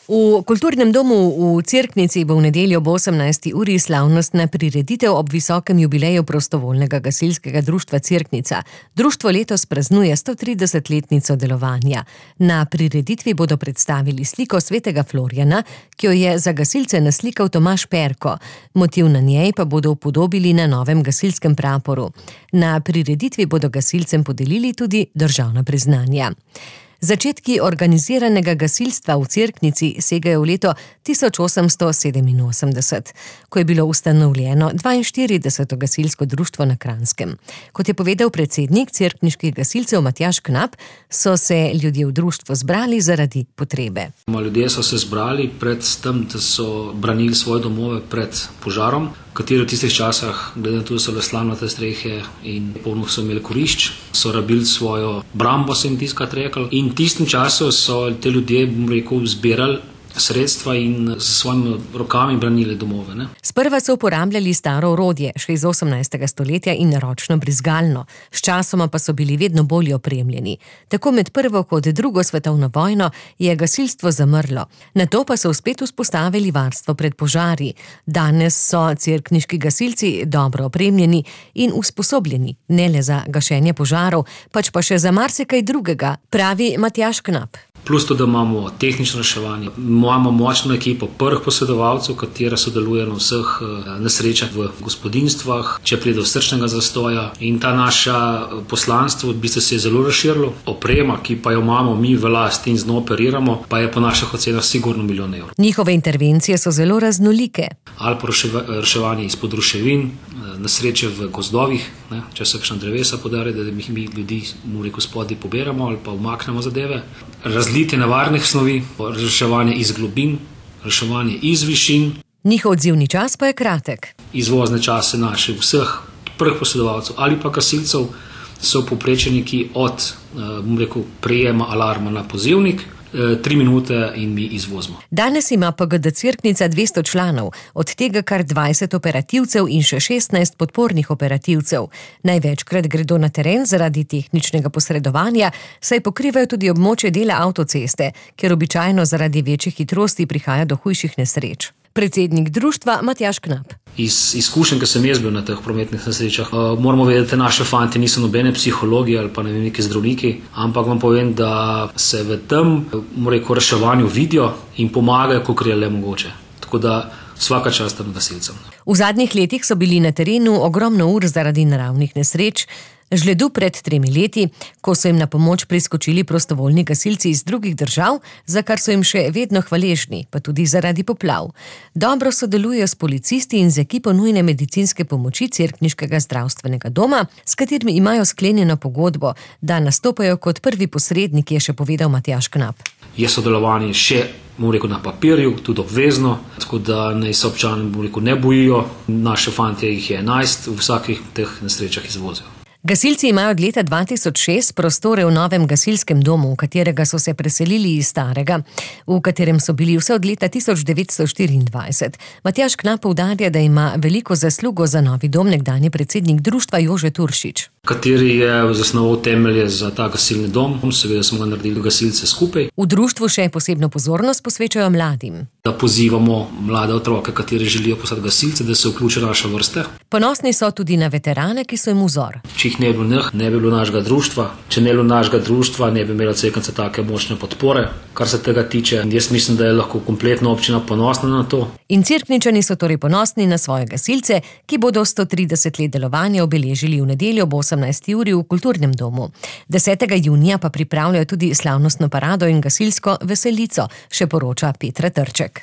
V kulturnem domu v Cerknici bo v nedeljo ob 18. uri slavnostna prireditev ob visokem jubileju prostovoljnega gasilskega društva Cerknica. Društvo letos praznuje 130-letnico delovanja. Na prireditvi bodo predstavili sliko svetega Florjana, ki jo je za gasilce naslikal Tomaž Perko. Motiv na njej pa bodo upodobili na novem gasilskem praporu. Na prireditvi bodo gasilcem podelili tudi državna priznanja. Začetki organiziranega gasilstva v Cerknici segajo v leto 1887, ko je bilo ustanovljeno 42. gasilsko društvo na Kranjskem. Kot je povedal predsednik cerkniških gasilcev Matjaž Knap, so se ljudje v društvu zbrali zaradi potrebe. Ljudje so se zbrali pred tem, da so branili svoje domove pred požarom, kateri v tistih časah, glede na to, da so bile slamnate strehe in polno so imeli kurišč, so rabili svojo brambo, se jim tiskrat rekel. In v tistem času so te ljudje, zbirali sredstva in s svojimi rokami branili domove. Ne? Sprva so uporabljali staro orodje, še iz 18. stoletja in ročno brizgalno. Sčasoma pa so bili vedno bolje opremljeni. Tako med prvo kot drugo svetovno vojno je gasilstvo zamrlo. Nato pa so spet vzpostavili varstvo pred požari. Danes so cerkniški gasilci dobro opremljeni in usposobljeni, ne le za gašenje požarov, pač pa še za marsikaj drugega, pravi Matjaž Knap. Plus to, da imamo tehnično reševanje, imamo močno ekipo prvih posredovalcev, katera sodeluje na vseh nesrečah v gospodinjstvah, če pride do srčnega zastoja. In ta naša poslanstvo v bistvu se je zelo razširilo. Oprema, ki pa jo imamo mi v lasti in z njo operiramo, pa je po naših ocenah sigurno -1 milijon evrov. Njihove intervencije so zelo raznolike. Ali pa reševanje izpod ruševin, nesreče v gozdovih, ne, če se kakšna drevesa podari, da jih mi ljudi spodaj poberamo ali pa umaknemo zadeve. Razlitje nevarnih snovi, reševanje iz globin, reševanje iz višin. Njihov odzivni čas pa je kratek. Izvozne čase naše vseh prvih posredovalcev ali pa gasilcev so povprečniki od prejema alarma na pozivnik, 3 minute in mi izvozimo. Danes ima PGD Cerknica 200 članov, od tega kar 20 operativcev in še 16 podpornih operativcev. Največkrat gredo na teren zaradi tehničnega posredovanja, saj pokrivajo tudi območje dela avtoceste, kjer običajno zaradi večjih hitrosti prihaja do hujših nesreč. Predsednik društva Matjaž Knap. Iz izkušenj, ki sem jaz bil na teh prometnih nesrečah, moramo vedeti, da naše fanti niso nobene psihologi ali pa neki zdravniki, ampak vam povem, da se v tem reševanju vidijo in pomagajo, kolikor je le mogoče. Tako da vsaka čast tem gasilcem. V zadnjih letih so bili na terenu ogromno ur zaradi naravnih nesreč, žledu pred 3 leti, ko so jim na pomoč priskočili prostovoljni gasilci iz drugih držav, za kar so jim še vedno hvaležni, pa tudi zaradi poplav. Dobro sodelujejo s policisti in z ekipo nujne medicinske pomoči Cerkniškega zdravstvenega doma, s katerimi imajo sklenjeno pogodbo, da nastopajo kot prvi posredniki, je še povedal Matjaž Knap. Je sodelovanje še na papirju, tudi obvezno, tako da naj se občani ne bojijo. Naše fantje jih je 11, v vsakih teh nesrečah izvozijo. Gasilci imajo od leta 2006 prostore v novem gasilskem domu, v katerega so se preselili iz starega, v katerem so bili vse od leta 1924. Matjaž Knap poudarja, da ima veliko zaslugo za novi dom nekdanji predsednik društva Jože Turšič. Kateri je zasnoval temelje za ta gasilni dom. Seveda smo ga naredili gasilce skupaj. V društvu še posebno pozornost posvečajo mladim. Da pozivamo mlade otroke, kateri želijo postati gasilci, da se vključijo naše vrste. Ponosni so tudi na veterane, ki so jim vzor. Če jih ne bi bilo ne bi bilo našega društva. Če ne bi bilo našega društva, ne bi imela Cerknica take močne podpore, kar se tega tiče. Jaz mislim, da je lahko kompletna občina ponosna na to. In Cerkničani so torej ponosni na svoje gasilce, ki bodo 130 let delovanja obeležili v nedeljo ob 18. uri v kulturnem domu. 10. junija pa pripravljajo tudi slavnostno parado in gasilsko veselico, še poroča Petra Trček.